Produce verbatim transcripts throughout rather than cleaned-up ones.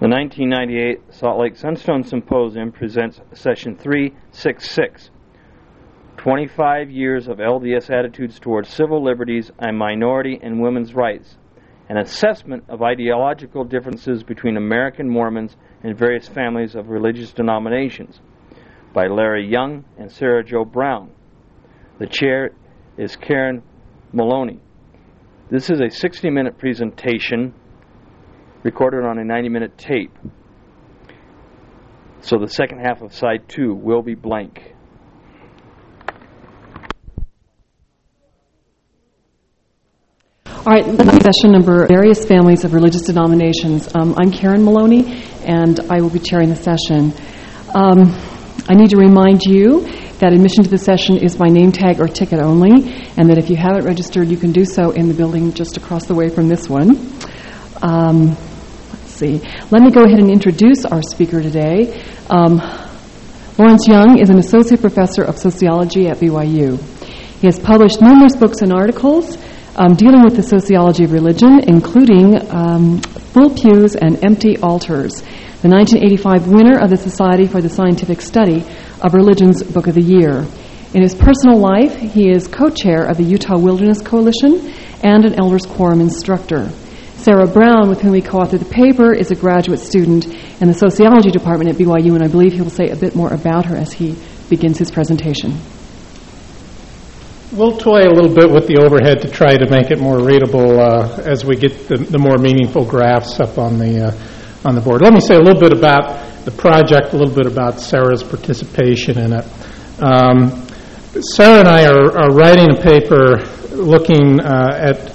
The nineteen ninety-eight Salt Lake Sunstone Symposium presents Session three sixty-six, twenty-five Years of L D S Attitudes Towards Civil Liberties and Minority and Women's Rights, an assessment of ideological differences between American Mormons and various families of religious denominations, by Larry Young and Sarah Jo Brown. The chair is Karen Maloney. This is a sixty-minute presentation recorded on a ninety-minute tape. So the second half of side two will be blank. All right, session number, various families of religious denominations. Um, I'm Karen Maloney, and I will be chairing the session. Um, I need to remind you that admission to the session is by name tag or ticket only, and that if you haven't registered, you can do so in the building just across the way from this one. Um, let's see. Let me go ahead and introduce our speaker today. Um, Lawrence Young is an associate professor of sociology at B Y U. He has published numerous books and articles um, dealing with the sociology of religion, including um, Full Pews and Empty Altars, the nineteen eighty-five winner of the Society for the Scientific Study of Religion's Book of the Year. In his personal life, he is co-chair of the Utah Wilderness Coalition and an Elders Quorum instructor. Sarah Brown, with whom he co-authored the paper, is a graduate student in the sociology department at B Y U, and I believe he will say a bit more about her as he begins his presentation. We'll toy a little bit with the overhead to try to make it more readable uh, as we get the, the more meaningful graphs up on the uh, on the board. Let me say a little bit about the project, a little bit about Sarah's participation in it. Um, Sarah and I are, are writing a paper looking uh, at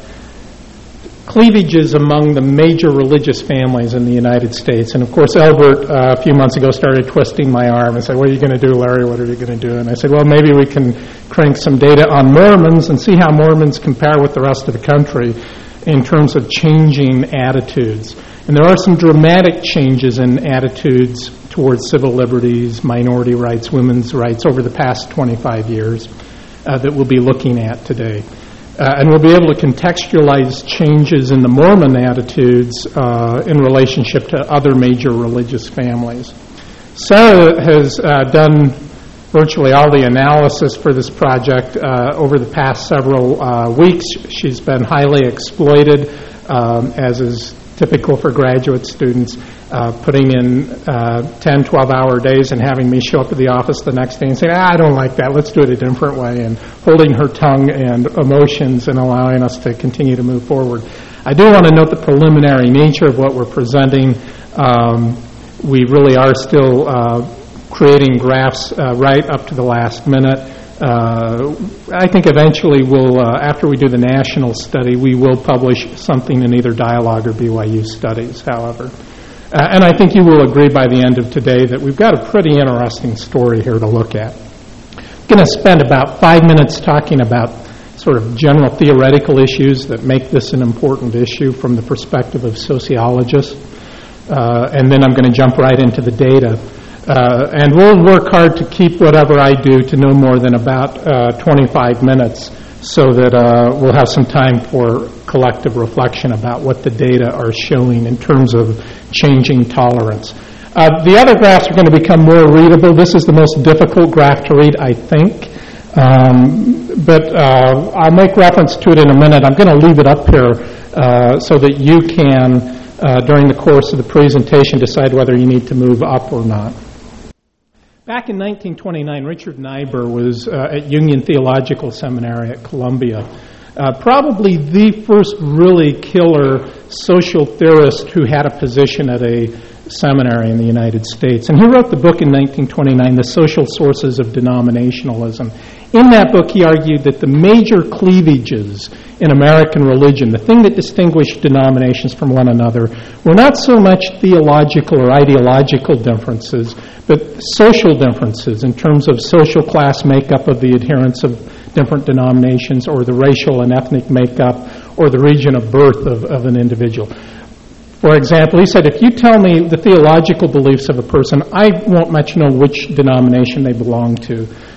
cleavages among the major religious families in the United States. And of course, Albert, uh, a few months ago, started twisting my arm and said, "What are you going to do, Larry? What are you going to do?" And I said, well, maybe we can crank some data on Mormons and see how Mormons compare with the rest of the country in terms of changing attitudes. And there are some dramatic changes in attitudes towards civil liberties, minority rights, women's rights over the past twenty-five years uh, that we'll be looking at today. Uh, and we'll be able to contextualize changes in the Mormon attitudes uh, in relationship to other major religious families. Sarah has uh, done virtually all the analysis for this project uh, over the past several uh, weeks. She's been highly exploited, um, as is typical for graduate students, uh, putting in uh, ten, twelve-hour days and having me show up at the office the next day and say, ah, I don't like that, let's do it a different way, and holding her tongue and emotions and allowing us to continue to move forward. I do want to note the preliminary nature of what we're presenting. Um, we really are still uh, creating graphs uh, right up to the last minute. Uh, I think eventually we'll, uh, after we do the national study, we will publish something in either Dialogue or B Y U Studies, however. Uh, and I think you will agree by the end of today that we've got a pretty interesting story here to look at. I'm going to spend about five minutes talking about sort of general theoretical issues that make this an important issue from the perspective of sociologists. Uh, and then I'm going to jump right into the data. Uh, and we'll work hard to keep whatever I do to no more than about uh, twenty-five minutes so that uh, we'll have some time for collective reflection about what the data are showing in terms of changing tolerance. Uh, the other graphs are going to become more readable. This is the most difficult graph to read, I think. Um, but uh, I'll make reference to it in a minute. I'm going to leave it up here uh, so that you can, uh, during the course of the presentation, decide whether you need to move up or not. Back in nineteen twenty-nine, Richard Niebuhr was uh, at Union Theological Seminary at Columbia, uh, probably the first really killer social theorist who had a position at a seminary in the United States. And he wrote the book in nineteen twenty-nine, The Social Sources of Denominationalism. In that book, he argued that the major cleavages in American religion, the thing that distinguished denominations from one another, were not so much theological or ideological differences, but social differences in terms of social class makeup of the adherents of different denominations, or the racial and ethnic makeup, or the region of birth of, of an individual. For example, he said, if you tell me the theological beliefs of a person, I won't much know which denomination they belong to,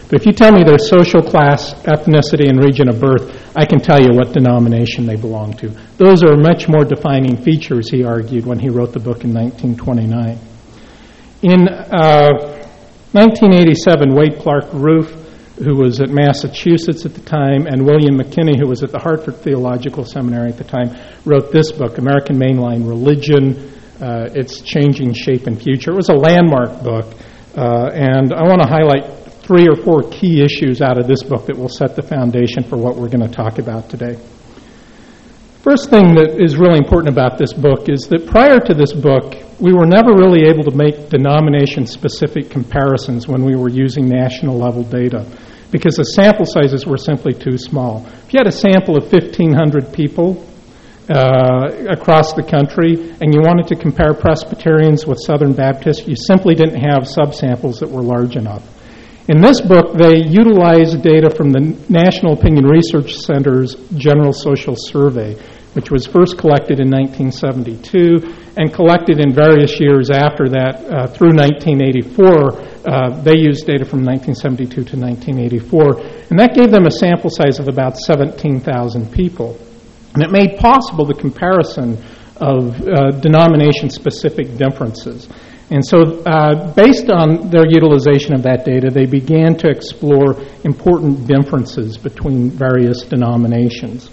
But if you tell me their social class, ethnicity, and region of birth, I can tell you what denomination they belong to. Those are much more defining features, he argued, when he wrote the book in nineteen twenty-nine. In uh, nineteen eighty-seven, Wade Clark Roof, who was at Massachusetts at the time, and William McKinney, who was at the Hartford Theological Seminary at the time, wrote this book, American Mainline Religion, uh, Its Changing Shape and Future. It was a landmark book, uh, and I want to highlight three or four key issues out of this book that will set the foundation for what we're going to talk about today. First thing that is really important about this book is that prior to this book, we were never really able to make denomination-specific comparisons when we were using national-level data because the sample sizes were simply too small. If you had a sample of fifteen hundred people uh, across the country and you wanted to compare Presbyterians with Southern Baptists, you simply didn't have subsamples that were large enough. In this book, they utilized data from the National Opinion Research Center's General Social Survey, which was first collected in nineteen seventy-two and collected in various years after that uh, through nineteen eighty-four. Uh, they used data from nineteen seventy-two to nineteen eighty-four, and that gave them a sample size of about seventeen thousand people. And it made possible the comparison of uh, denomination-specific differences. And so uh, based on their utilization of that data, they began to explore important differences between various denominations.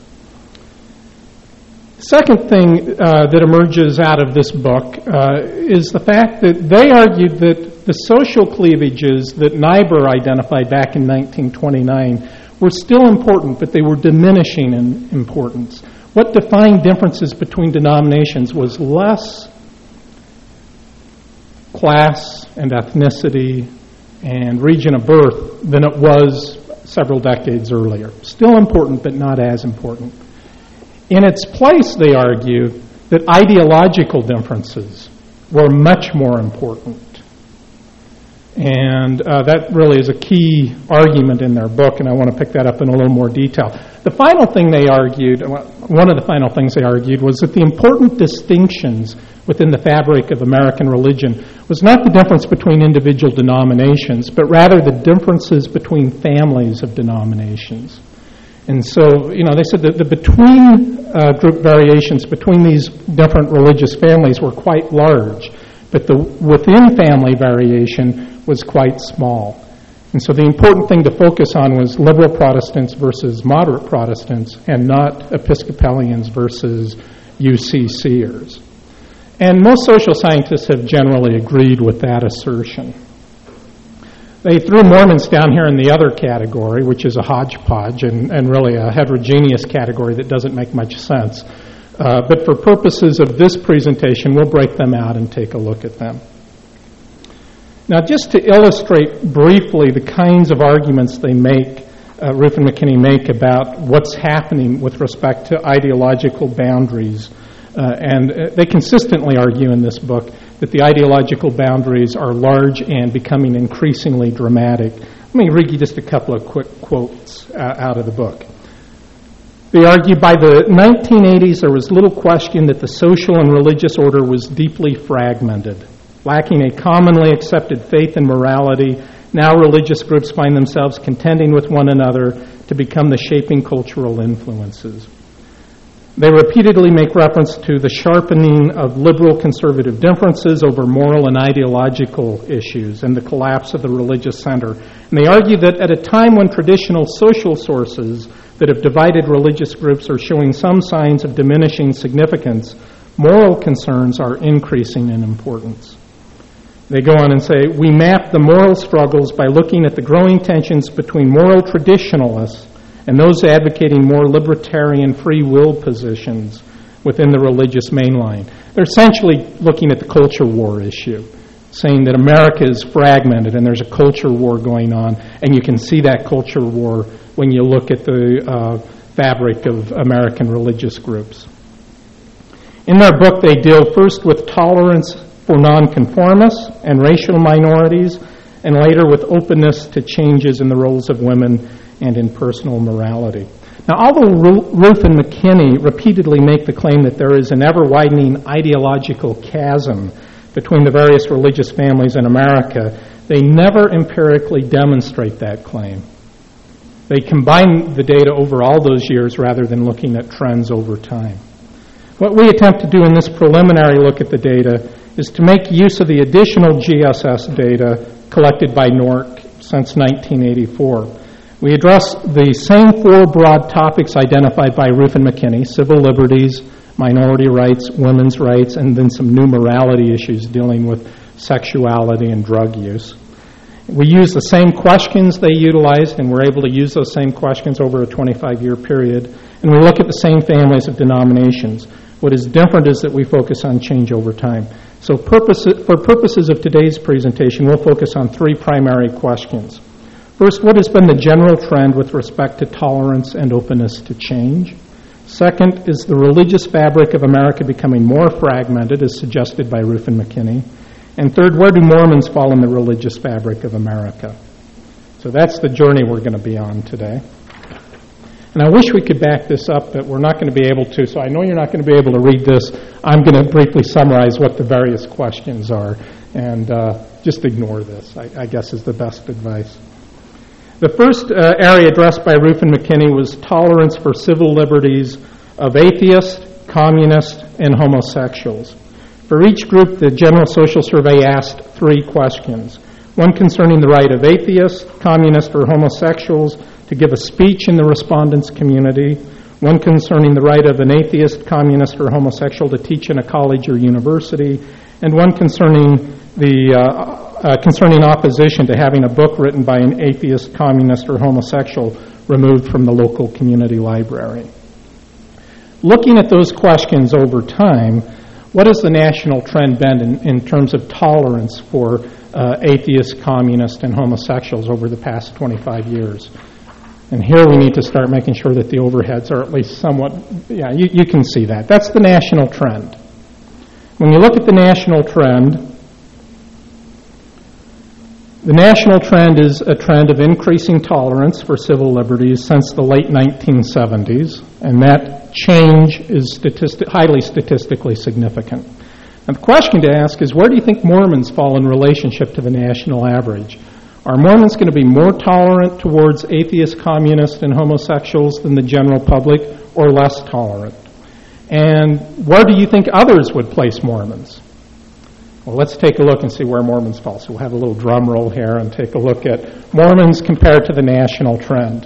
Second thing uh, that emerges out of this book uh, is the fact that they argued that the social cleavages that Niebuhr identified back in nineteen twenty-nine were still important, but they were diminishing in importance. What defined differences between denominations was less class and ethnicity and region of birth than it was several decades earlier. Still important, but not as important. In its place, they argue that ideological differences were much more important. And uh, that really is a key argument in their book, and I want to pick that up in a little more detail. The final thing they argued, one of the final things they argued, was that the important distinctions within the fabric of American religion was not the difference between individual denominations, but rather the differences between families of denominations. And so, you know, they said that the between uh, group variations between these different religious families were quite large, but the within family variation was quite small. And so the important thing to focus on was liberal Protestants versus moderate Protestants and not Episcopalians versus U C C'ers. And most social scientists have generally agreed with that assertion. They threw Mormons down here in the other category, which is a hodgepodge and, and really a heterogeneous category that doesn't make much sense. Uh, but for purposes of this presentation, we'll break them out and take a look at them. Now, just to illustrate briefly the kinds of arguments they make, uh, Roof and McKinney make about what's happening with respect to ideological boundaries. Uh, and uh, they consistently argue in this book that the ideological boundaries are large and becoming increasingly dramatic. Let me read you just a couple of quick quotes uh, out of the book. They argue by the nineteen eighties there was little question that the social and religious order was deeply fragmented. Lacking a commonly accepted faith and morality, now religious groups find themselves contending with one another to become the shaping cultural influences. They repeatedly make reference to the sharpening of liberal-conservative differences over moral and ideological issues and the collapse of the religious center. And they argue that at a time when traditional social sources that have divided religious groups are showing some signs of diminishing significance, moral concerns are increasing in importance. They go on and say, we map the moral struggles by looking at the growing tensions between moral traditionalists and those advocating more libertarian free will positions within the religious mainline. They're essentially looking at the culture war issue, saying that America is fragmented and there's a culture war going on, and you can see that culture war when you look at the uh, fabric of American religious groups. In their book, they deal first with tolerance for nonconformists and racial minorities, and later with openness to changes in the roles of women and in personal morality. Now, although Roof and McKinney repeatedly make the claim that there is an ever-widening ideological chasm between the various religious families in America, They never empirically demonstrate that claim. They combine the data over all those years rather than looking at trends over time. What we attempt to do in this preliminary look at the data is to make use of the additional G S S data collected by N O R C since nineteen eighty-four. We address the same four broad topics identified by Rufin McKinney: civil liberties, minority rights, women's rights, and then some new morality issues dealing with sexuality and drug use. We use the same questions they utilized, and we're able to use those same questions over a twenty-five-year period. And we look at the same families of denominations. What is different is that we focus on change over time. So purpose, for purposes of today's presentation, we'll focus on three primary questions. First, what has been the general trend with respect to tolerance and openness to change? Second, is the religious fabric of America becoming more fragmented, as suggested by Rufin McKinney? And third, where do Mormons fall in the religious fabric of America? So that's the journey we're going to be on today. And I wish we could back this up, but we're not going to be able to. So I know you're not going to be able to read this. I'm going to briefly summarize what the various questions are, and uh, just ignore this, I, I guess is the best advice. The first uh, area addressed by Rufin McKinney was tolerance for civil liberties of atheists, communists, and homosexuals. For each group, the General Social Survey asked three questions. One concerning the right of atheists, communists, or homosexuals to give a speech in the respondents' community. One concerning the right of an atheist, communist, or homosexual to teach in a college or university. And one concerning the uh, uh, concerning opposition to having a book written by an atheist, communist, or homosexual removed from the local community library. Looking at those questions over time, what has the national trend been in, in terms of tolerance for uh, atheists, communists, and homosexuals over the past twenty-five years? And here we need to start making sure that the overheads are at least somewhat, yeah, you, you can see that. That's the national trend. When you look at the national trend, the national trend is a trend of increasing tolerance for civil liberties since the late nineteen seventies, and that change is statistic, highly statistically significant. And the question to ask is, where do you think Mormons fall in relationship to the national average? Are Mormons going to be more tolerant towards atheists, communists, and homosexuals than the general public, or less tolerant? And where do you think others would place Mormons? Well, let's take a look and see where Mormons fall. So we'll have a little drum roll here and take a look at Mormons compared to the national trend.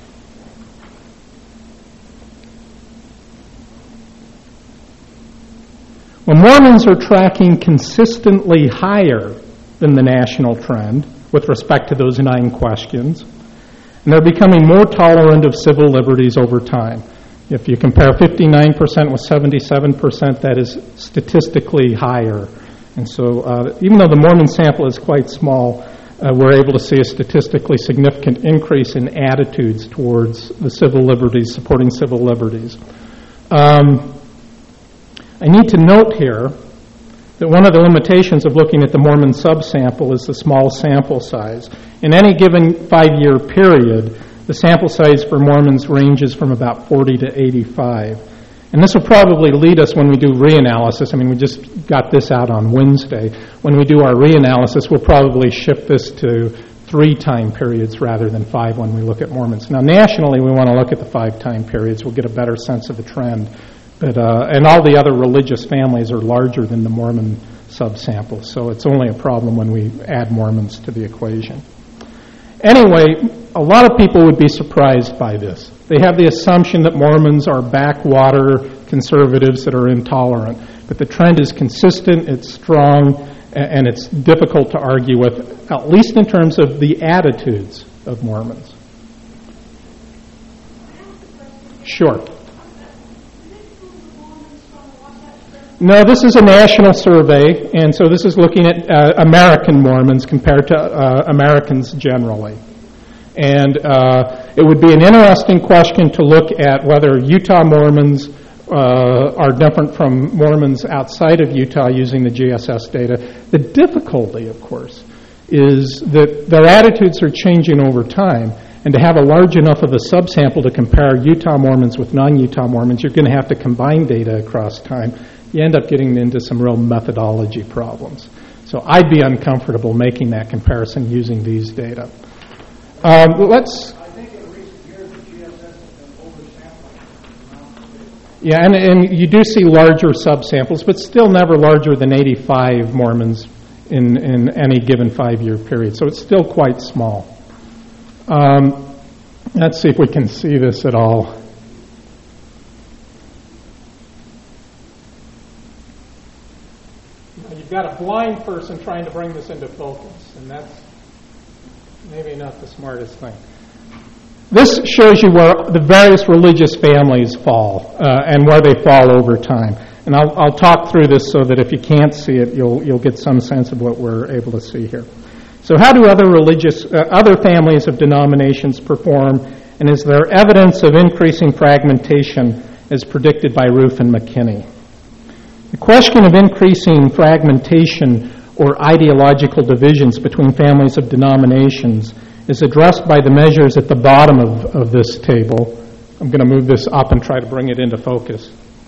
Well, Mormons are tracking consistently higher than the national trend with respect to those nine questions, and they're becoming more tolerant of civil liberties over time. If you compare fifty-nine percent with seventy-seven percent, that is statistically higher. And so uh, even though the Mormon sample is quite small, uh, we're able to see a statistically significant increase in attitudes towards the civil liberties, supporting civil liberties. Um, I need to note here that one of the limitations of looking at the Mormon subsample is the small sample size. In any given five-year period, the sample size for Mormons ranges from about forty to eighty-five. And this will probably lead us when we do reanalysis. I mean, we just got this out on Wednesday. When we do our reanalysis, we'll probably shift this to three time periods rather than five when we look at Mormons. Now, nationally, we want to look at the five time periods. We'll get a better sense of the trend. But, uh, and all the other religious families are larger than the Mormon subsample, so it's only a problem when we add Mormons to the equation. Anyway, a lot of people would be surprised by this. They have the assumption that Mormons are backwater conservatives that are intolerant, but the trend is consistent, it's strong, and it's difficult to argue with, at least in terms of the attitudes of Mormons. Sure. No, this is a national survey, and so this is looking at uh, American Mormons compared to uh, Americans generally. And uh, it would be an interesting question to look at whether Utah Mormons uh, are different from Mormons outside of Utah using the G S S data. The difficulty, of course, is that their attitudes are changing over time, and to have a large enough of a subsample to compare Utah Mormons with non-Utah Mormons, you're going to have to combine data across time. You end up getting into some real methodology problems. So So I'd be uncomfortable making that comparison using these data. Um, let's. I think in recent years the G S S has been oversampling. Yeah, and, and you do see larger subsamples, but still never larger than eighty-five Mormons in, in any given five-year period. So it's still quite small. Um, let's see if we can see this at all. You've got a blind person trying to bring this into focus, and that's maybe not the smartest thing. This shows you where the various religious families fall uh, and where they fall over time. And I'll, I'll talk through this so that if you can't see it, you'll you'll get some sense of what we're able to see here. So how do other religious, uh, other families of denominations perform, and is there evidence of increasing fragmentation as predicted by Roof and McKinney? The question of increasing fragmentation or ideological divisions between families of denominations is addressed by the measures at the bottom of, of this table. I'm going to move this up and try to bring it into focus.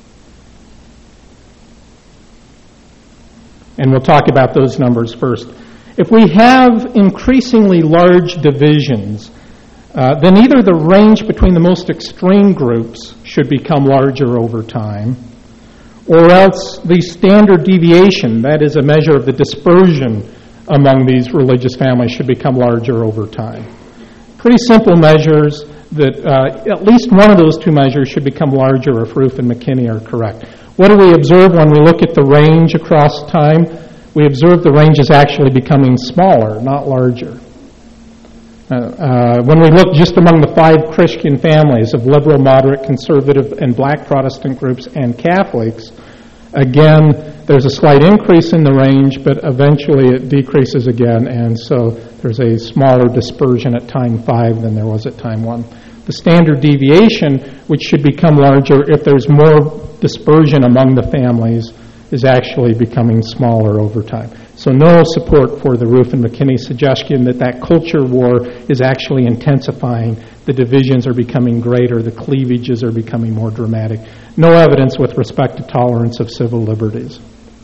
And we'll talk about those numbers first. If we have increasingly large divisions, uh, then either the range between the most extreme groups should become larger over time, or else the standard deviation, that is a measure of the dispersion among these religious families, should become larger over time. Pretty simple measures that uh, at least one of those two measures should become larger if Roof and McKinney are correct. What do we observe when we look at the range across time? We observe the range is actually becoming smaller, not larger. Uh, uh, when we look just among the five Christian families of liberal, moderate, conservative, and black Protestant groups and Catholics, again, there's a slight increase in the range, but eventually it decreases again, and so there's a smaller dispersion at time five than there was at time one. The standard deviation, which should become larger if there's more dispersion among the families, is actually becoming smaller over time. So no support for the Roof and McKinney suggestion that that culture war is actually intensifying, the divisions are becoming greater, the cleavages are becoming more dramatic. No evidence with respect to tolerance of civil liberties.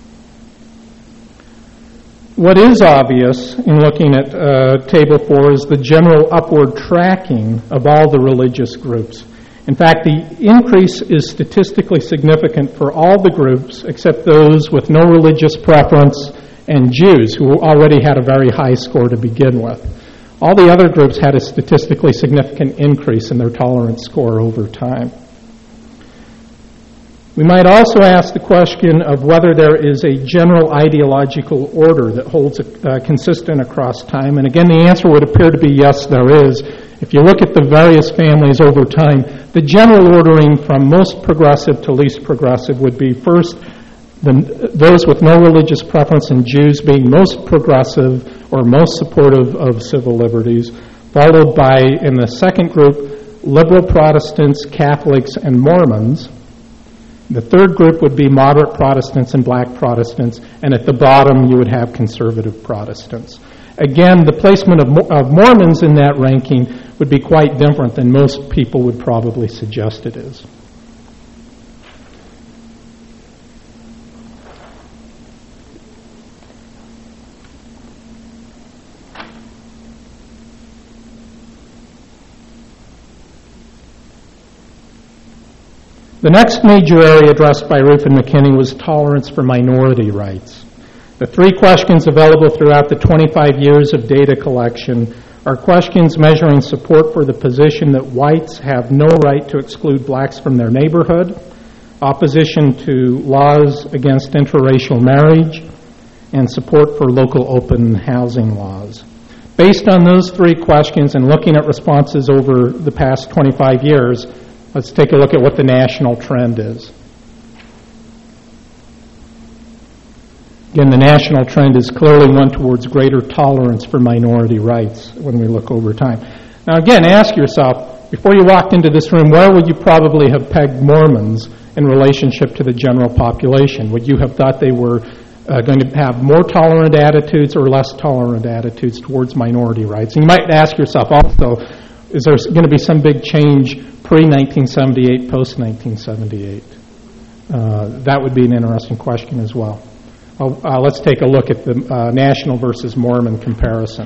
What is obvious in looking at uh, Table four is the general upward tracking of all the religious groups. In fact, the increase is statistically significant for all the groups except those with no religious preference and Jews, who already had a very high score to begin with. All the other groups had a statistically significant increase in their tolerance score over time. We might also ask the question of whether there is a general ideological order that holds uh, consistent across time. And again, the answer would appear to be yes, there is. If you look at the various families over time, the general ordering from most progressive to least progressive would be first the, those with no religious preference and Jews being most progressive or most supportive of civil liberties, followed by, in the second group, liberal Protestants, Catholics, and Mormons. The third group would be moderate Protestants and black Protestants, and at the bottom you would have conservative Protestants. Again, the placement of, of Mormons in that ranking would be quite different than most people would probably suggest it is. The next major area addressed by Roof and McKinney was tolerance for minority rights. The three questions available throughout the twenty-five years of data collection are questions measuring support for the position that whites have no right to exclude blacks from their neighborhood, opposition to laws against interracial marriage, and support for local open housing laws. Based on those three questions and looking at responses over the past twenty-five years, let's take a look at what the national trend is. Again, the national trend is clearly one towards greater tolerance for minority rights when we look over time. Now again, ask yourself, before you walked into this room, where would you probably have pegged Mormons in relationship to the general population? Would you have thought they were uh, going to have more tolerant attitudes or less tolerant attitudes towards minority rights? And you might ask yourself also, is there going to be some big change pre-nineteen seventy-eight, post-nineteen seventy-eight? Uh, that would be an interesting question as well. uh, let's take a look at the uh, national versus Mormon comparison.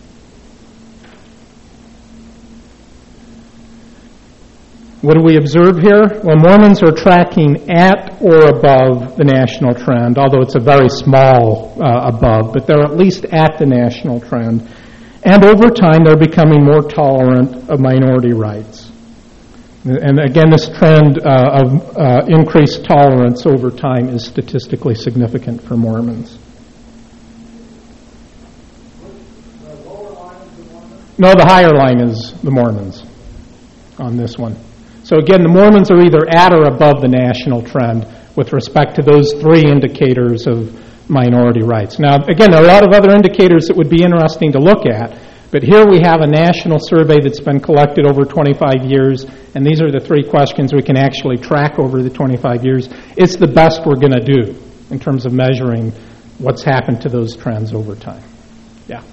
What do we observe here? Well, Mormons are tracking at or above the national trend, although it's a very small uh, above, but they're at least at the national trend. And over time, they're becoming more tolerant of minority rights. And again, this trend uh, of uh, increased tolerance over time is statistically significant for Mormons. The lower line is the Mormons? No, the higher line is the Mormons on this one. So again, the Mormons are either at or above the national trend with respect to those three indicators of minority rights. Now, again, there are a lot of other indicators that would be interesting to look at, but here we have a national survey that's been collected over twenty-five years, and these are the three questions we can actually track over the twenty-five years. It's the best we're going to do in terms of measuring what's happened to those trends over time. Yeah.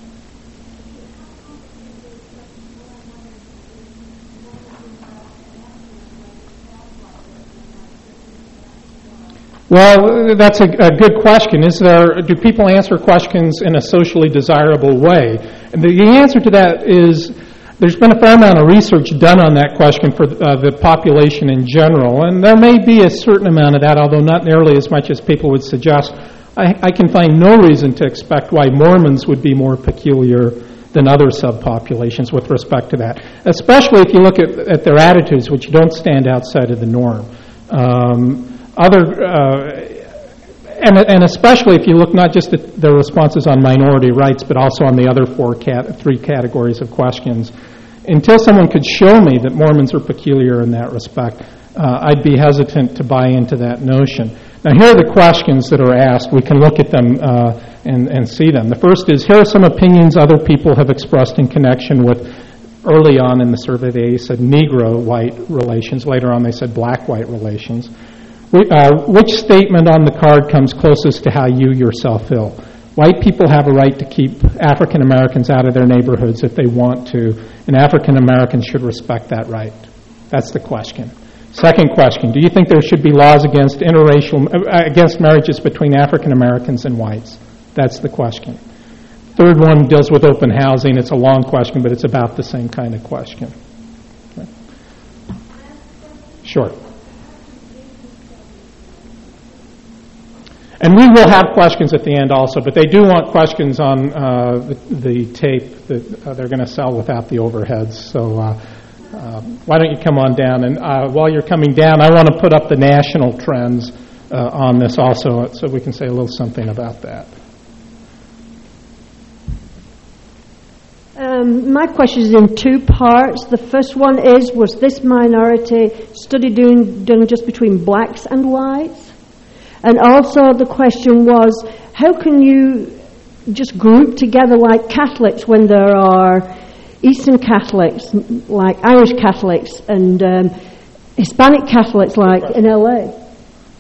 Well, that's a, a good question. Is there, do people answer questions in a socially desirable way? And the, the answer to that is there's been a fair amount of research done on that question for uh, the population in general, and there may be a certain amount of that, although not nearly as much as people would suggest. I, I can find no reason to expect why Mormons would be more peculiar than other subpopulations with respect to that, especially if you look at, at their attitudes, which don't stand outside of the norm. Um, Other, uh, and, and especially if you look not just at their responses on minority rights, but also on the other four, cat, three categories of questions. Until someone could show me that Mormons are peculiar in that respect, uh, I'd be hesitant to buy into that notion. Now, here are the questions that are asked. We can look at them uh, and, and see them. The first is, here are some opinions other people have expressed in connection with, early on in the survey, they said Negro-white relations. Later on, they said black-white relations. Uh, which statement on the card comes closest to how you yourself feel? White people have a right to keep African Americans out of their neighborhoods if they want to, and African Americans should respect that right. That's the question. Second question, do you think there should be laws against interracial, uh, against marriages between African Americans and whites? That's the question. Third one deals with open housing. It's a long question, but it's about the same kind of question. Okay. Sure. And we will have questions at the end also, but they do want questions on uh, the, the tape that uh, they're going to sell without the overheads. So uh, uh, why don't you come on down? And uh, while you're coming down, I want to put up the national trends uh, on this also, so we can say a little something about that. Um, my question is in two parts. The first one is, was this minority study doing, done just between blacks and whites? And also the question was, how can you just group together like Catholics when there are Eastern Catholics, like Irish Catholics, and um, Hispanic Catholics like in L A?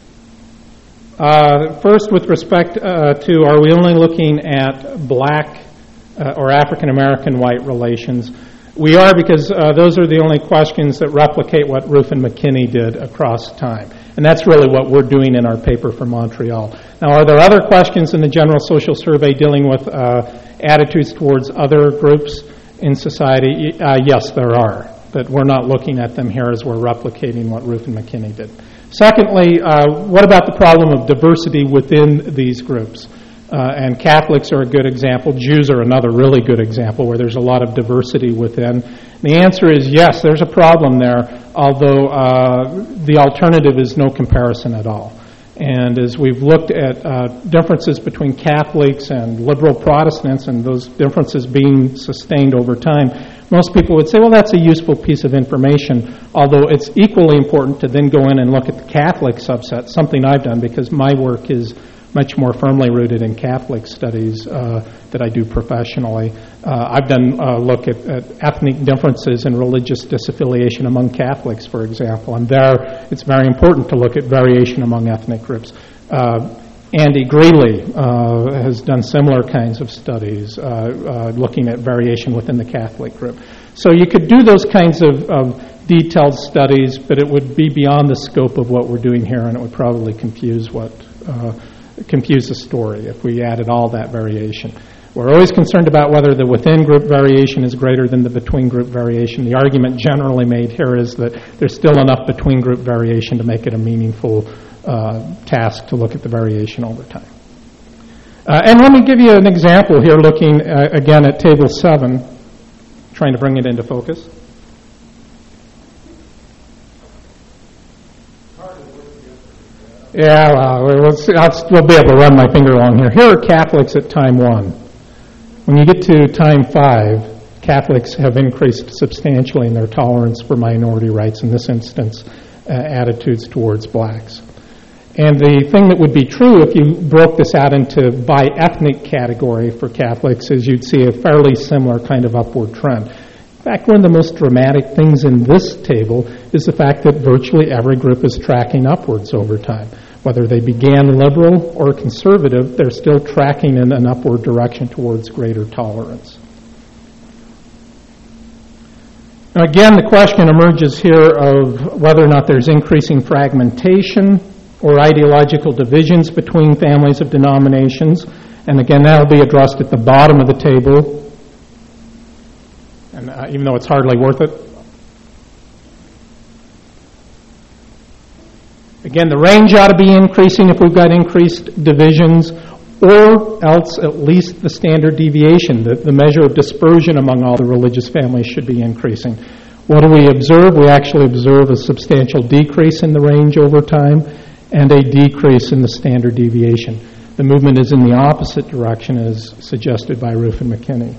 Uh, first, with respect uh, to, are we only looking at black uh, or African American white relations? We are, because uh, those are the only questions that replicate what Rufin McKinney did across time. And that's really what we're doing in our paper for Montreal. Now, are there other questions in the General Social Survey dealing with uh, attitudes towards other groups in society? Uh, yes, there are. But we're not looking at them here as we're replicating what Rufin McKinney did. Secondly, uh, what about the problem of diversity within these groups? Uh, and Catholics are a good example. Jews are another really good example where there's a lot of diversity within. The answer is yes, there's a problem there, although uh, the alternative is no comparison at all. And as we've looked at uh, differences between Catholics and liberal Protestants and those differences being sustained over time, most people would say, well, that's a useful piece of information, although it's equally important to then go in and look at the Catholic subset, something I've done because my work is much more firmly rooted in Catholic studies uh, that I do professionally. Uh, I've done a look at, at ethnic differences and religious disaffiliation among Catholics, for example, and there it's very important to look at variation among ethnic groups. Uh, Andy Greeley uh, has done similar kinds of studies, uh, uh, looking at variation within the Catholic group. So you could do those kinds of, of detailed studies, but it would be beyond the scope of what we're doing here, and it would probably confuse what uh, confuse the story if we added all that variation. We're always concerned about whether the within-group variation is greater than the between-group variation. The argument generally made here is that there's still enough between-group variation to make it a meaningful uh, task to look at the variation over time. Uh, and let me give you an example here, looking uh, again at Table seven, trying to bring it into focus. Yeah, well, we'll, see, I'll, we'll be able to run my finger along here. Here are Catholics at time one. When you get to time five, Catholics have increased substantially in their tolerance for minority rights, in this instance, uh, attitudes towards blacks. And the thing that would be true if you broke this out into by ethnic category for Catholics is you'd see a fairly similar kind of upward trend. In fact, one of the most dramatic things in this table is the fact that virtually every group is tracking upwards over time. Whether they began liberal or conservative, they're still tracking in an upward direction towards greater tolerance. Now again, the question emerges here of whether or not there's increasing fragmentation or ideological divisions between families of denominations. And again, that will be addressed at the bottom of the table. And uh, even though it's hardly worth it. Again, the range ought to be increasing if we've got increased divisions, or else at least the standard deviation, the, the measure of dispersion among all the religious families should be increasing. What do we observe? We actually observe a substantial decrease in the range over time and a decrease in the standard deviation. The movement is in the opposite direction as suggested by Roof and McKinney.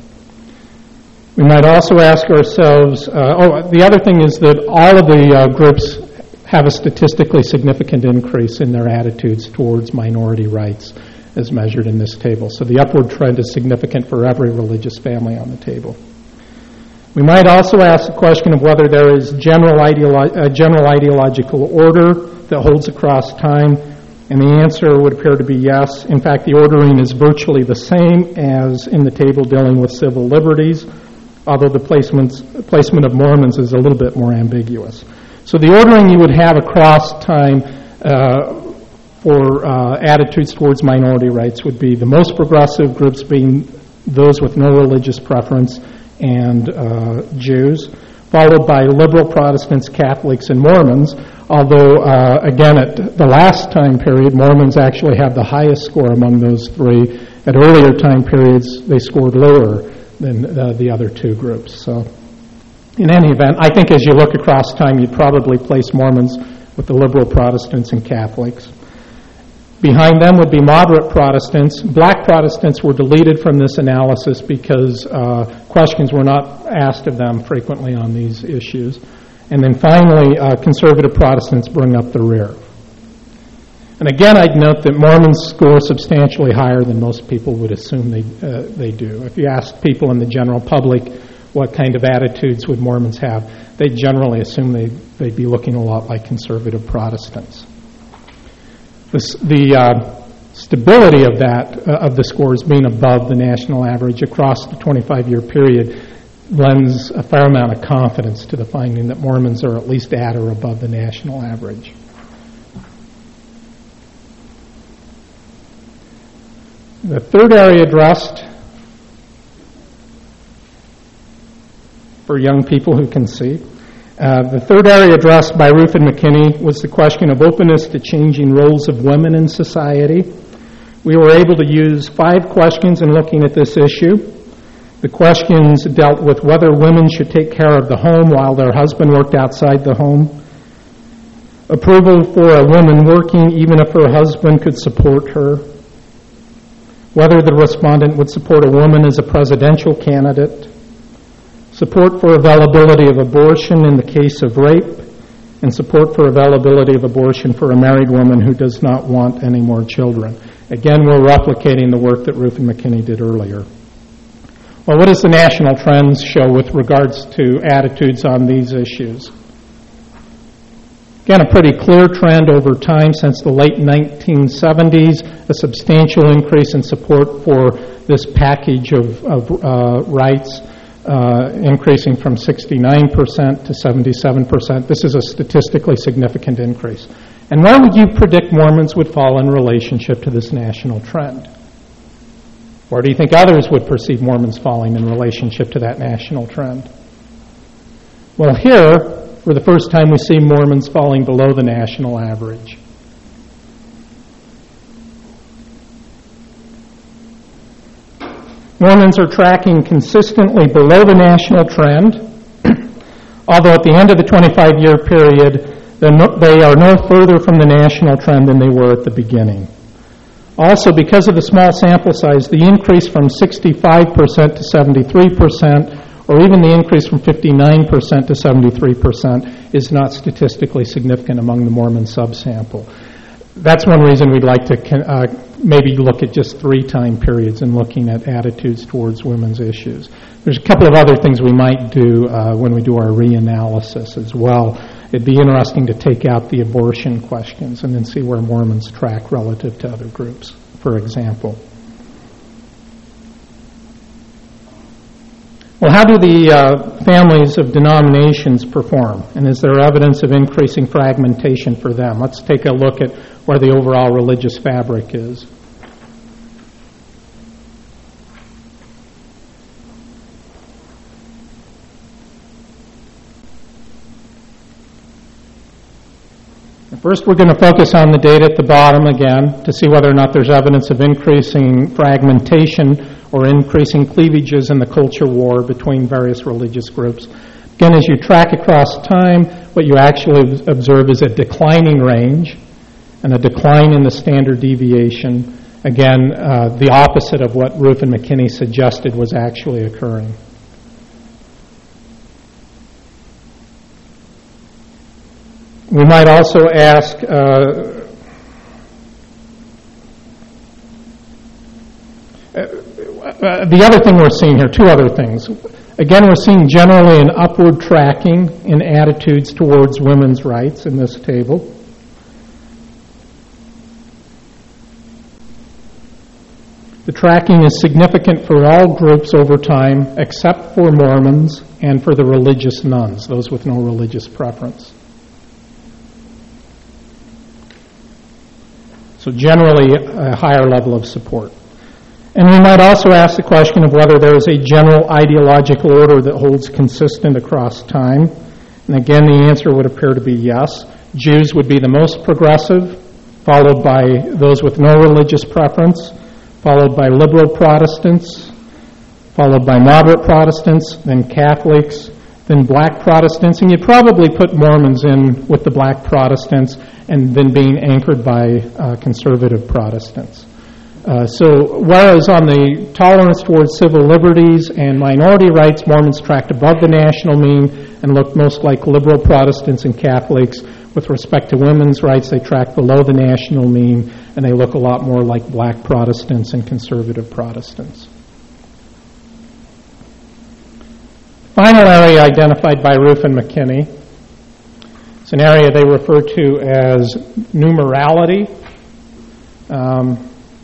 We might also ask ourselves, uh, oh, the other thing is that all of the uh, groups have a statistically significant increase in their attitudes towards minority rights as measured in this table. So the upward trend is significant for every religious family on the table. We might also ask the question of whether there is general, ideolo- uh, general ideological order that holds across time, and the answer would appear to be yes. In fact, the ordering is virtually the same as in the table dealing with civil liberties, although the placements, placement of Mormons is a little bit more ambiguous. So the ordering you would have across time uh, for uh, attitudes towards minority rights would be the most progressive groups being those with no religious preference and uh, Jews, followed by liberal Protestants, Catholics, and Mormons, although, uh, again, at the last time period, Mormons actually have the highest score among those three. At earlier time periods, they scored lower than uh, the other two groups. So, in any event, I think as you look across time, you'd probably place Mormons with the liberal Protestants and Catholics. Behind them would be moderate Protestants. Black Protestants were deleted from this analysis because uh, questions were not asked of them frequently on these issues. And then finally, uh, conservative Protestants bring up the rear. And again, I'd note that Mormons score substantially higher than most people would assume they uh, they do. If you ask people in the general public what kind of attitudes would Mormons have, they generally assume they, they'd be looking a lot like conservative Protestants. The, the uh, stability of that, uh, of the scores being above the national average across the twenty-five-year period lends a fair amount of confidence to the finding that Mormons are at least at or above the national average. The third area addressed for young people who can see. Uh, the third area addressed by Roof and McKinney was the question of openness to changing roles of women in society. We were able to use five questions in looking at this issue. The questions dealt with whether women should take care of the home while their husband worked outside the home, approval for a woman working even if her husband could support her, whether the respondent would support a woman as a presidential candidate, support for availability of abortion in the case of rape, and support for availability of abortion for a married woman who does not want any more children. Again, we're replicating the work that Roof and McKinney did earlier. Well, what does the national trends show with regards to attitudes on these issues? Again, a pretty clear trend over time since the late nineteen seventies, a substantial increase in support for this package of, of uh, rights. Uh, increasing from sixty-nine percent to seventy-seven percent. This is a statistically significant increase. And where would you predict Mormons would fall in relationship to this national trend? Where do you think others would perceive Mormons falling in relationship to that national trend? Well, here, for the first time, we see Mormons falling below the national average. Mormons are tracking consistently below the national trend, although at the end of the twenty-five-year period, they are no further from the national trend than they were at the beginning. Also, because of the small sample size, the increase from sixty-five percent to seventy-three percent, or even the increase from fifty-nine percent to seventy-three percent, is not statistically significant among the Mormon subsample. That's one reason we'd like to uh, maybe look at just three time periods in looking at attitudes towards women's issues. There's a couple of other things we might do uh, when we do our reanalysis as well. It'd be interesting to take out the abortion questions and then see where Mormons track relative to other groups, for example. Well, how do the uh, families of denominations perform? And is there evidence of increasing fragmentation for them? Let's take a look at where the overall religious fabric is. First, we're going to focus on the data at the bottom again to see whether or not there's evidence of increasing fragmentation or increasing cleavages in the culture war between various religious groups. Again, as you track across time, what you actually observe is a declining range and a decline in the standard deviation. Again, uh, the opposite of what Roof and McKinney suggested was actually occurring. We might also ask, uh, uh, the other thing we're seeing here, two other things. Again, we're seeing generally an upward tracking in attitudes towards women's rights in this table. The tracking is significant for all groups over time except for Mormons and for the religious nuns, those with no religious preference. So generally, a higher level of support. And we might also ask the question of whether there is a general ideological order that holds consistent across time. And again, the answer would appear to be yes. Jews would be the most progressive, followed by those with no religious preference, followed by liberal Protestants, followed by moderate Protestants, then Catholics, then black Protestants, and you'd probably put Mormons in with the black Protestants and then being anchored by uh, conservative Protestants. Uh, so whereas on the tolerance towards civil liberties and minority rights, Mormons tracked above the national mean and looked most like liberal Protestants and Catholics. With respect to women's rights, they track below the national mean, and they look a lot more like black Protestants and conservative Protestants. Final area identified by Roof and McKinney. It's an area they refer to as numerality. Um,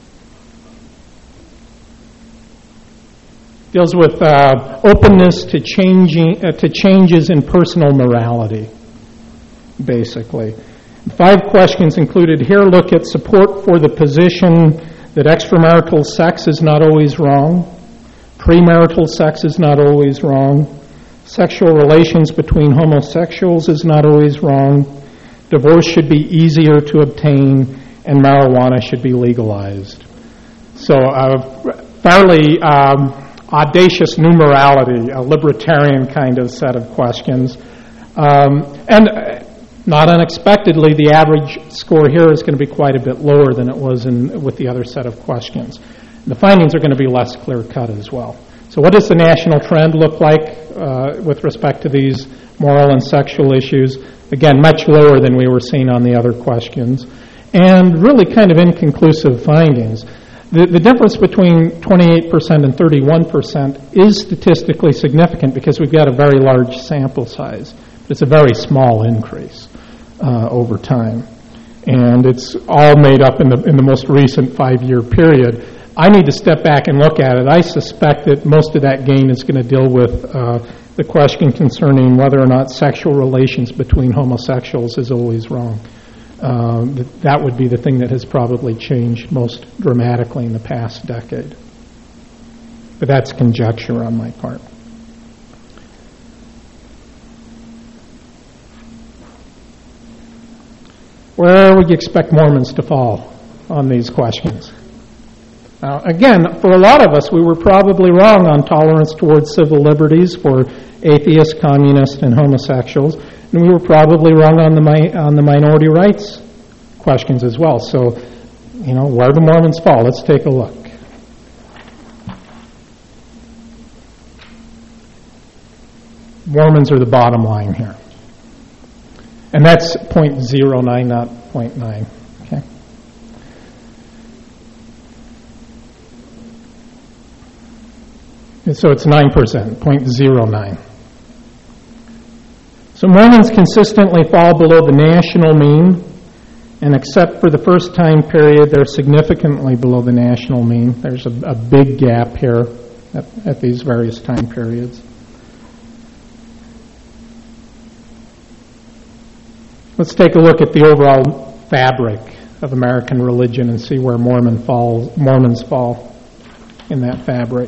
deals with uh, openness to changing uh, to changes in personal morality, basically. Five questions included here look at support for the position that extramarital sex is not always wrong, premarital sex is not always wrong, sexual relations between homosexuals is not always wrong, divorce should be easier to obtain, and marijuana should be legalized. So a fairly um, audacious numerality, a libertarian kind of set of questions. Um, and not unexpectedly, the average score here is going to be quite a bit lower than it was in with the other set of questions. The findings are going to be less clear-cut as well. So what does the national trend look like uh, with respect to these moral and sexual issues? Again, much lower than we were seeing on the other questions. And really kind of inconclusive findings. The, the difference between twenty-eight percent and thirty-one percent is statistically significant because we've got a very large sample size. But it's a very small increase uh, over time. And it's all made up in the, in the most recent five-year period. I need to step back and look at it. I suspect that most of that gain is going to deal with uh, the question concerning whether or not sexual relations between homosexuals is always wrong. um, th- that would be the thing that has probably changed most dramatically in the past decade. But that's conjecture on my part. Where would you expect Mormons to fall on these questions? Now, again, for a lot of us, we were probably wrong on tolerance towards civil liberties for atheists, communists, and homosexuals, and we were probably wrong on the mi- on the minority rights questions as well. So, you know, where do Mormons fall? Let's take a look. Mormons are the bottom line here. And that's zero point zero nine, not zero point nine. Okay. And so it's nine percent, zero point zero nine. So Mormons consistently fall below the national mean, and except for the first time period, they're significantly below the national mean. There's a, a big gap here at, at these various time periods. Let's take a look at the overall fabric of American religion and see where Mormon falls, Mormons fall in that fabric.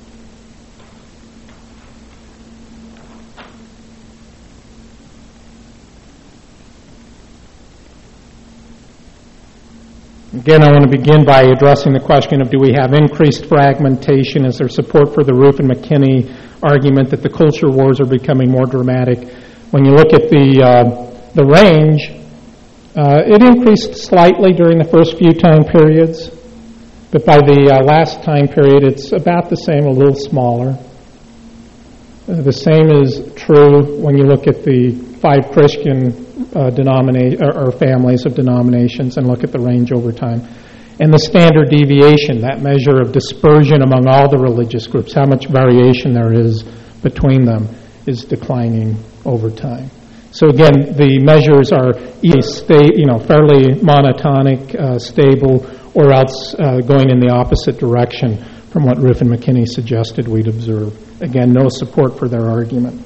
Again, I want to begin by addressing the question of, do we have increased fragmentation? Is there support for the Roof and McKinney argument that the culture wars are becoming more dramatic? When you look at the uh, the range, uh, it increased slightly during the first few time periods, but by the uh, last time period, it's about the same, a little smaller. Uh, the same is true when you look at the five Christian uh, denomina- or, or families of denominations and look at the range over time. And the standard deviation, that measure of dispersion among all the religious groups, how much variation there is between them, is declining over time. So again, the measures are either sta- you know, fairly monotonic, uh, stable, or else uh, going in the opposite direction from what Roof and McKinney suggested we'd observe. Again, no support for their argument.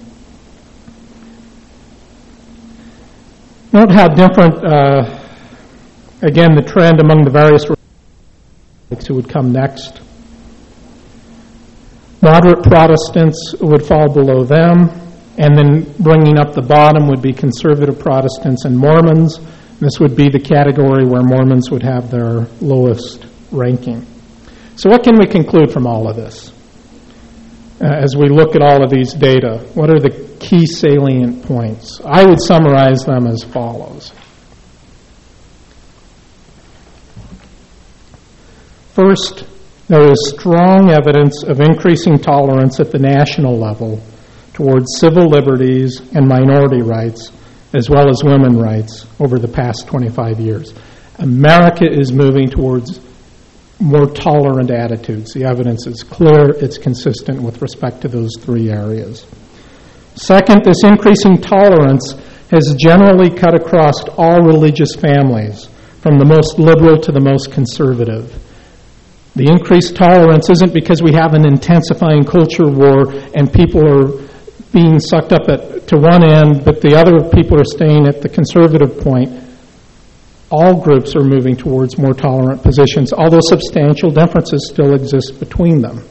Note how different, uh, again, the trend among the various religions who would come next. Moderate Protestants would fall below them. And then bringing up the bottom would be conservative Protestants and Mormons. This would be the category where Mormons would have their lowest ranking. So what can we conclude from all of this? Uh, as we look at all of these data, what are the key salient points? I would summarize them as follows. First, there is strong evidence of increasing tolerance at the national level towards civil liberties and minority rights, as well as women's rights, over the past twenty-five years. America is moving towards more tolerant attitudes. The evidence is clear. It's consistent with respect to those three areas. Second, this increasing tolerance has generally cut across all religious families, from the most liberal to the most conservative. The increased tolerance isn't because we have an intensifying culture war and people are being sucked up at, to one end, but the other people are staying at the conservative point. All groups are moving towards more tolerant positions, although substantial differences still exist between them.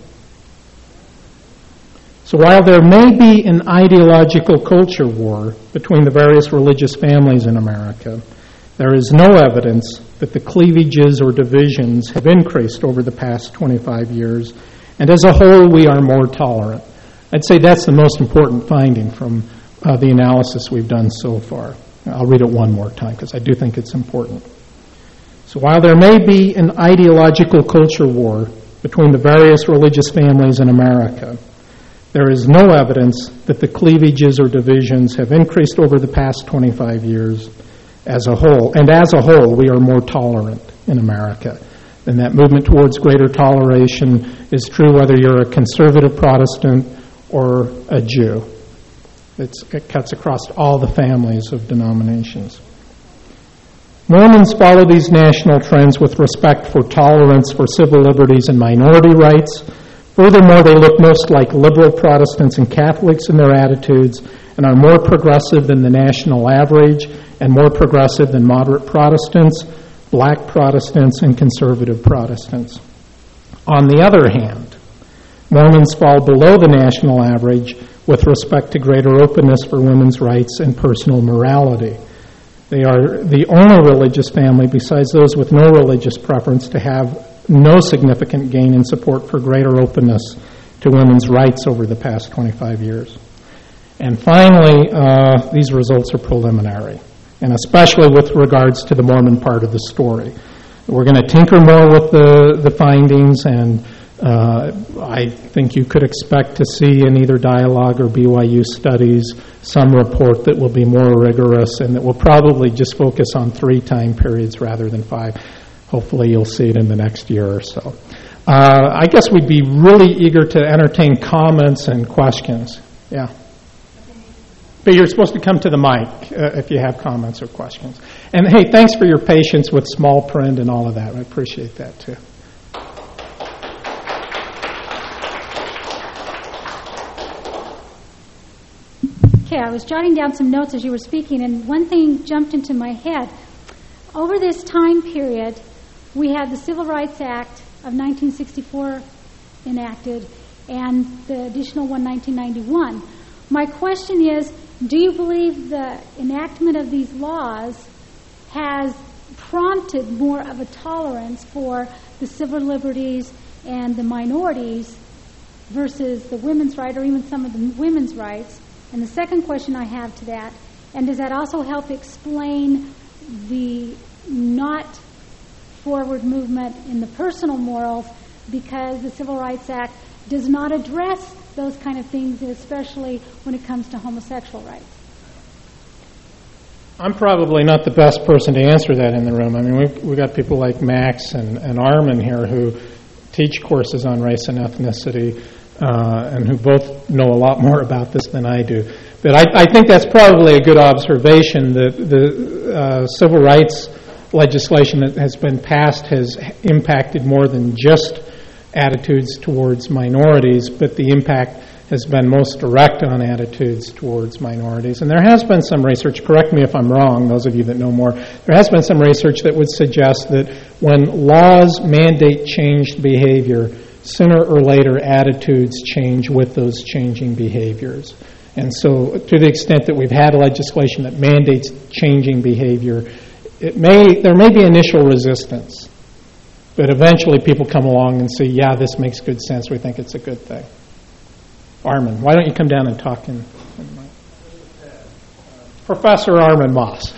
So while there may be an ideological culture war between the various religious families in America, there is no evidence that the cleavages or divisions have increased over the past twenty-five years, and as a whole, we are more tolerant. I'd say that's the most important finding from uh, the analysis we've done so far. I'll read it one more time because I do think it's important. So while there may be an ideological culture war between the various religious families in America, there is no evidence that the cleavages or divisions have increased over the past twenty-five years as a whole. And as a whole, we are more tolerant in America. And that movement towards greater toleration is true whether you're a conservative Protestant or a Jew. It's, it cuts across all the families of denominations. Mormons follow these national trends with respect for tolerance for civil liberties and minority rights. Furthermore, they look most like liberal Protestants and Catholics in their attitudes, and are more progressive than the national average and more progressive than moderate Protestants, black Protestants, and conservative Protestants. On the other hand, Mormons fall below the national average with respect to greater openness for women's rights and personal morality. They are the only religious family besides those with no religious preference to have no significant gain in support for greater openness to women's rights over the past twenty-five years. And finally, uh, these results are preliminary, and especially with regards to the Mormon part of the story. We're going to tinker more with the, the findings, and uh, I think you could expect to see in either Dialogue or B Y U Studies some report that will be more rigorous and that will probably just focus on three time periods rather than five. Hopefully you'll see it in the next year or so. Uh, I guess we'd be really eager to entertain comments and questions. Yeah. But you're supposed to come to the mic uh, if you have comments or questions. And hey, thanks for your patience with small print and all of that. I appreciate that too. Okay, I was jotting down some notes as you were speaking, and one thing jumped into my head. Over this time period, we had the Civil Rights Act of nineteen sixty-four enacted and the additional one, nineteen ninety-one. My question is, do you believe the enactment of these laws has prompted more of a tolerance for the civil liberties and the minorities versus the women's right or even some of the women's rights? And the second question I have to that, and does that also help explain the not forward movement in the personal morals, because the Civil Rights Act does not address those kind of things, especially when it comes to homosexual rights? I'm probably not the best person to answer that in the room. I mean, we've, we've got people like Max and, and Armin here who teach courses on race and ethnicity uh, and who both know a lot more about this than I do. But I, I think that's probably a good observation that the uh, civil rights legislation that has been passed has impacted more than just attitudes towards minorities, but the impact has been most direct on attitudes towards minorities. And there has been some research, correct me if I'm wrong, those of you that know more, there has been some research that would suggest that when laws mandate changed behavior, sooner or later attitudes change with those changing behaviors. And so to the extent that we've had legislation that mandates changing behavior, it may there may be initial resistance, but eventually people come along and say, yeah, this makes good sense, we think it's a good thing. Armin, why don't you come down and talk in, in my... Professor Armin Moss.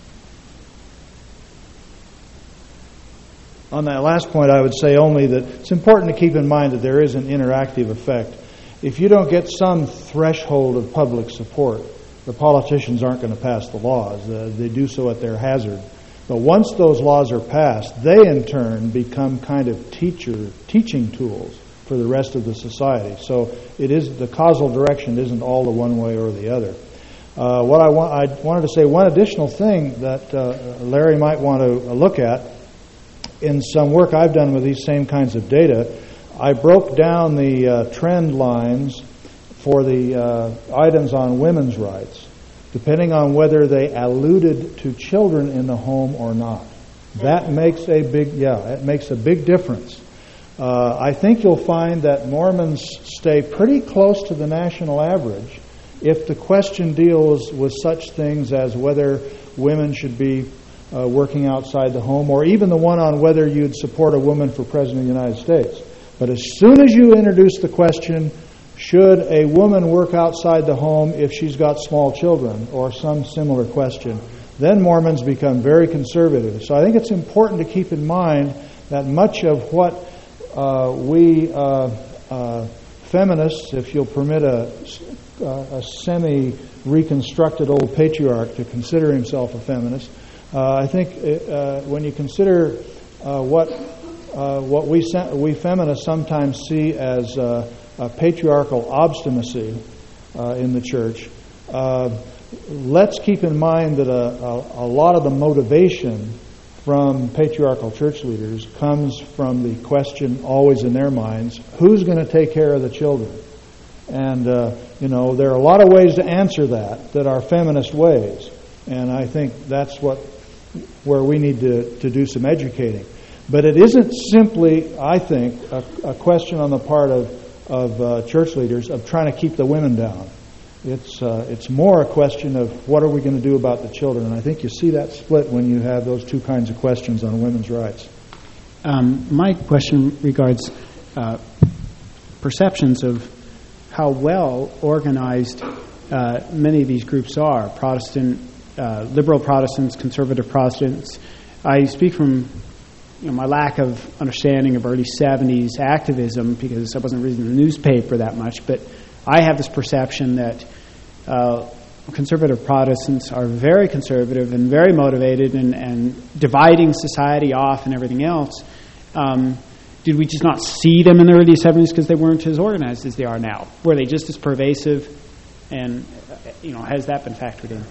On that last point, I would say only that it's important to keep in mind that there is an interactive effect. If you don't get some threshold of public support, the politicians aren't going to pass the laws. Uh, they do so at their hazard. But once those laws are passed, they in turn become kind of teacher teaching tools for the rest of the society. So it is the causal direction isn't all the one way or the other. Uh, what I want, I wanted to say one additional thing that uh, Larry might want to look at. In some work I've done with these same kinds of data, I broke down the uh, trend lines for the uh, items on women's rights, depending on whether they alluded to children in the home or not. That makes a big, yeah, it makes a big difference. Uh, I think you'll find that Mormons stay pretty close to the national average if the question deals with such things as whether women should be uh, working outside the home, or even the one on whether you'd support a woman for President of the United States. But as soon as you introduce the question, should a woman work outside the home if she's got small children, or some similar question, then Mormons become very conservative. So I think it's important to keep in mind that much of what uh, we uh, uh, feminists, if you'll permit a, a semi-reconstructed old patriarch to consider himself a feminist, uh, I think uh, when you consider uh, what uh, what we we feminists sometimes see as uh, a patriarchal obstinacy uh, in the church, uh, let's keep in mind that a, a, a lot of the motivation from patriarchal church leaders comes from the question always in their minds, who's going to take care of the children? And, uh, you know, there are a lot of ways to answer that that are feminist ways. And I think that's what where we need to, to do some educating. But it isn't simply, I think, a, a question on the part of, of uh, church leaders of trying to keep the women down. It's uh, it's more a question of what are we going to do about the children. And I think you see that split when you have those two kinds of questions on women's rights. Um, my question regards uh, perceptions of how well organized uh, many of these groups are. Protestant, uh, liberal Protestants, conservative Protestants. I speak from you know, my lack of understanding of early seventies activism because I wasn't reading the newspaper that much, but I have this perception that uh, conservative Protestants are very conservative and very motivated and, and dividing society off and everything else. Um, did we just not see them in the early seventies because they weren't as organized as they are now? Were they just as pervasive? And, you know, has that been factored in?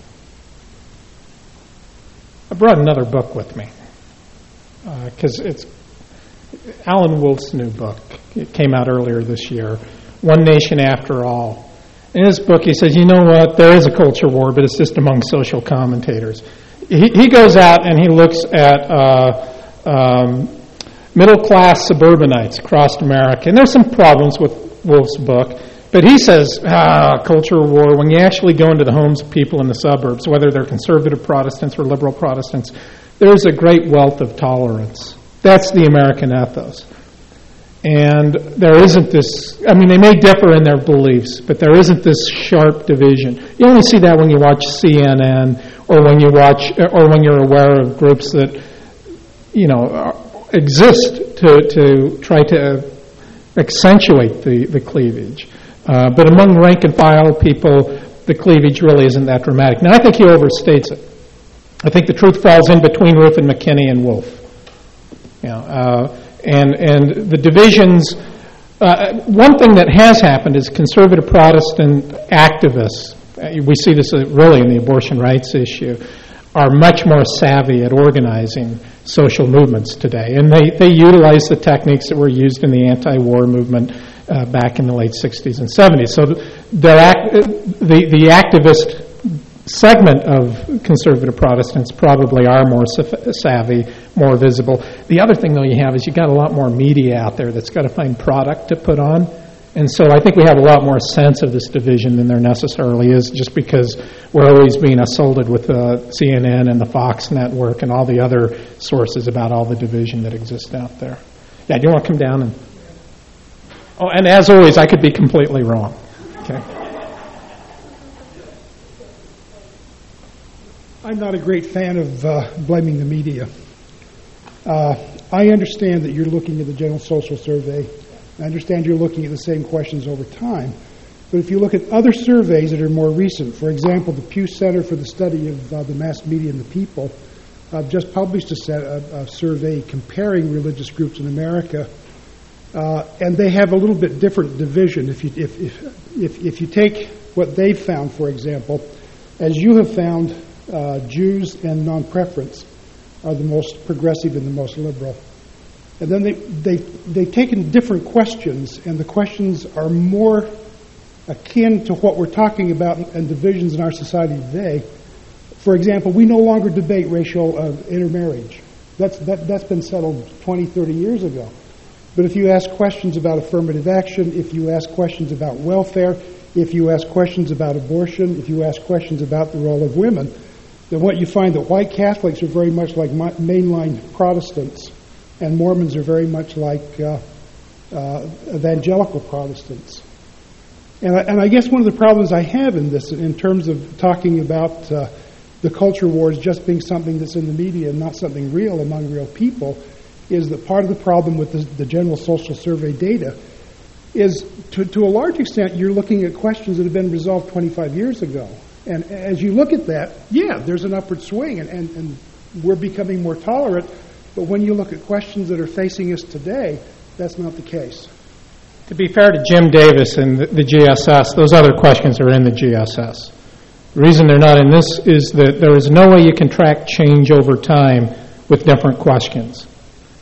I brought another book with me because uh, it's Alan Wolf's new book. It came out earlier this year, One Nation After All. In his book, he says, you know what, there is a culture war, but it's just among social commentators. He, he goes out and he looks at uh, um, middle-class suburbanites across America. And there's some problems with Wolf's book, but he says, ah, culture war, when you actually go into the homes of people in the suburbs, whether they're conservative Protestants or liberal Protestants, there's a great wealth of tolerance. That's the American ethos. And there isn't this, I mean, they may differ in their beliefs, but there isn't this sharp division. You only see that when you watch C N N or when you watch, or when you're aware of groups that, you know, are, exist to, to try to accentuate the, the cleavage. Uh, but among rank and file people, the cleavage really isn't that dramatic. Now, I think he overstates it. I think the truth falls in between Ruffin McKinney and Wolf. You know, uh, and and the divisions. Uh, one thing that has happened is conservative Protestant activists. Uh, we see this uh, really in the abortion rights issue. Are much more savvy at organizing social movements today, and they they utilize the techniques that were used in the anti-war movement uh, back in the late sixties and seventies. So the act, the the activist segment of conservative Protestants probably are more savvy, more visible. The other thing, though, you have is you got a lot more media out there that's got to find product to put on. And so I think we have a lot more sense of this division than there necessarily is just because we're always being assaulted with the C N N and the Fox network and all the other sources about all the division that exists out there. Yeah, do you want to come down? and? Oh, and as always, I could be completely wrong. Okay. I'm not a great fan of uh, blaming the media. Uh, I understand that you're looking at the General Social Survey. I understand you're looking at the same questions over time. But if you look at other surveys that are more recent, for example, the Pew Center for the Study of uh, the Mass Media and the People uh, just published a, set, a, a survey comparing religious groups in America, uh, and they have a little bit different division. If you, if, if, if, if you take what they've found, for example, as you have found, Uh, Jews and non-preference are the most progressive and the most liberal. And then they, they, they've taken different questions, and the questions are more akin to what we're talking about and divisions in our society today. For example, we no longer debate racial uh, intermarriage. That's, that, that's been settled twenty, thirty years ago. But if you ask questions about affirmative action, if you ask questions about welfare, if you ask questions about abortion, if you ask questions about the role of women, then what you find that white Catholics are very much like mainline Protestants, and Mormons are very much like uh, uh, evangelical Protestants. And I, and I guess one of the problems I have in this, in terms of talking about uh, the culture wars just being something that's in the media and not something real among real people, is that part of the problem with the, the General Social Survey data is, to, to a large extent, you're looking at questions that have been resolved twenty-five years ago. And as you look at that, yeah, there's an upward swing, and, and, and we're becoming more tolerant. But when you look at questions that are facing us today, that's not the case. To be fair to Jim Davis and the, the G S S, those other questions are in the G S S. The reason they're not in this is that there is no way you can track change over time with different questions.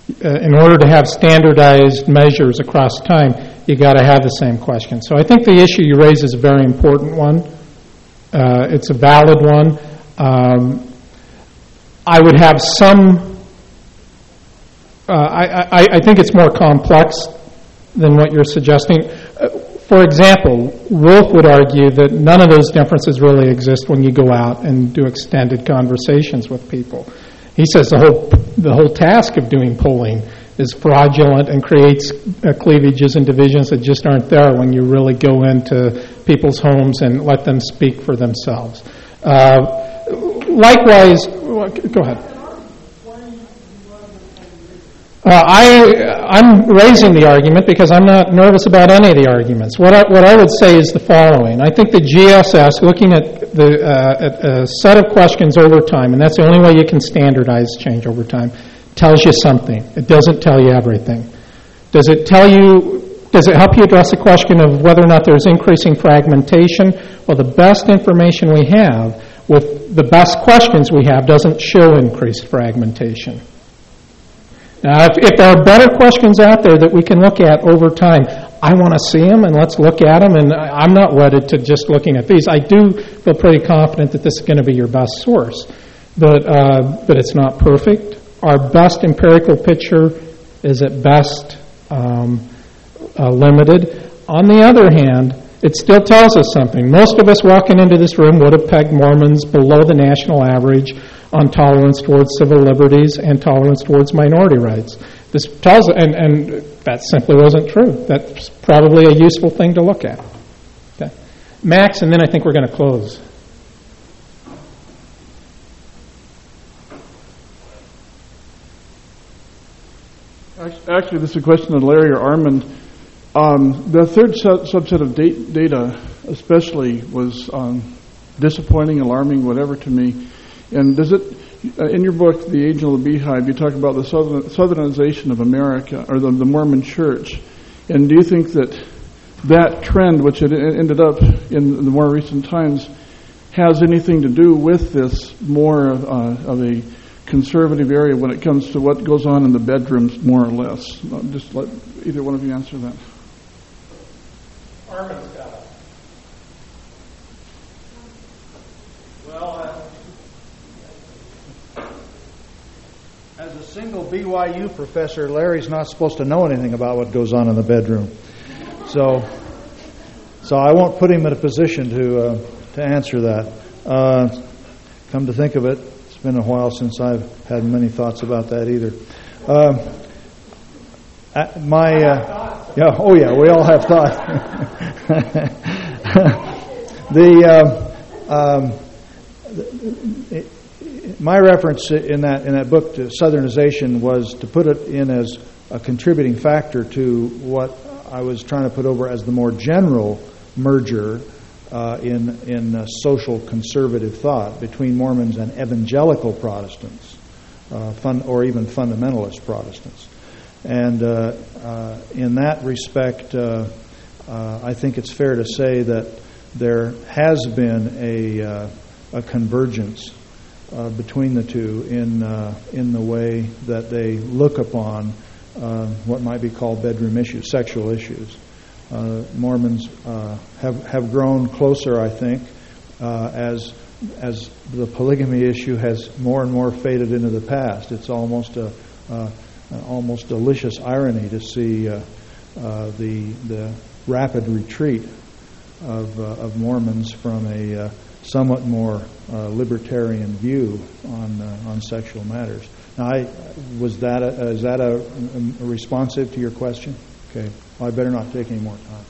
uh, in order to have standardized measures across time, you got to have the same question. So I think the issue you raise is a very important one. Uh, it's a valid one. Um, I would have some. Uh, I, I, I think it's more complex than what you're suggesting. Uh, for example, Wolf would argue that none of those differences really exist when you go out and do extended conversations with people. He says the whole the whole task of doing polling is fraudulent and creates uh, cleavages and divisions that just aren't there when you really go into people's homes and let them speak for themselves. Uh, likewise, go ahead. Uh, I, I'm raising the argument because I'm not nervous about any of the arguments. What I, what I would say is the following. I think the G S S, looking at, the, uh, at a set of questions over time, and that's the only way you can standardize change over time, tells you something. It doesn't tell you everything. Does it tell you, does it help you address the question of whether or not there's increasing fragmentation? Well, the best information we have with the best questions we have doesn't show increased fragmentation. Now, if, if there are better questions out there that we can look at over time, I want to see them, and let's look at them, and I, I'm not wedded to just looking at these. I do feel pretty confident that this is going to be your best source, but, uh, but it's not perfect. Our best empirical picture is at best um, uh, limited. On the other hand, it still tells us something. Most of us walking into this room would have pegged Mormons below the national average on tolerance towards civil liberties and tolerance towards minority rights. This tells, and, and that simply wasn't true. That's probably a useful thing to look at. Okay. Max, and then I think we're going to close. Actually, this is a question of Larry or Armand. Um, the third su- subset of da- data especially was um, disappointing, alarming, whatever to me. And does it, uh, in your book, The Angel of the Beehive, you talk about the southern, southernization of America, or the, the Mormon Church. And do you think that that trend, which it ended up in the more recent times, has anything to do with this more uh, of a conservative area when it comes to what goes on in the bedrooms, more or less? Just let either one of you answer that. Armin's got it. Well, uh, as a single B Y U professor, Larry's not supposed to know anything about what goes on in the bedroom. So, so I won't put him in a position to uh, to answer that. Uh, come to think of it, it's been a while since I've had many thoughts about that either. Uh, my, uh, yeah, oh yeah, we all have thoughts. the, uh, um, it, my reference in that in that book to Southernization was to put it in as a contributing factor to what I was trying to put over as the more general merger uh, in in uh, social conservative thought between Mormons and evangelical Protestants, uh, fun, or even fundamentalist Protestants. And uh, uh, in that respect, uh, uh, I think it's fair to say that there has been a uh, a convergence uh, between the two in uh, in the way that they look upon uh, what might be called bedroom issues, sexual issues. Uh, Mormons uh, have have grown closer, I think, uh, as as the polygamy issue has more and more faded into the past. It's almost a uh, almost delicious irony to see uh, uh, the the rapid retreat of uh, of Mormons from a uh, somewhat more uh, libertarian view on uh, on sexual matters. Now, I, was that a, is that a, a responsive to your question? Okay, well, I better not take any more time.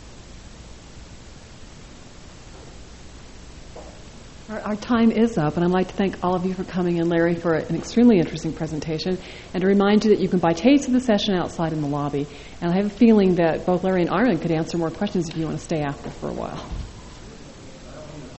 Our, our time is up, and I'd like to thank all of you for coming and Larry for an extremely interesting presentation, and to remind you that you can buy tapes of the session outside in the lobby. And I have a feeling that both Larry and Armin could answer more questions if you want to stay after for a while.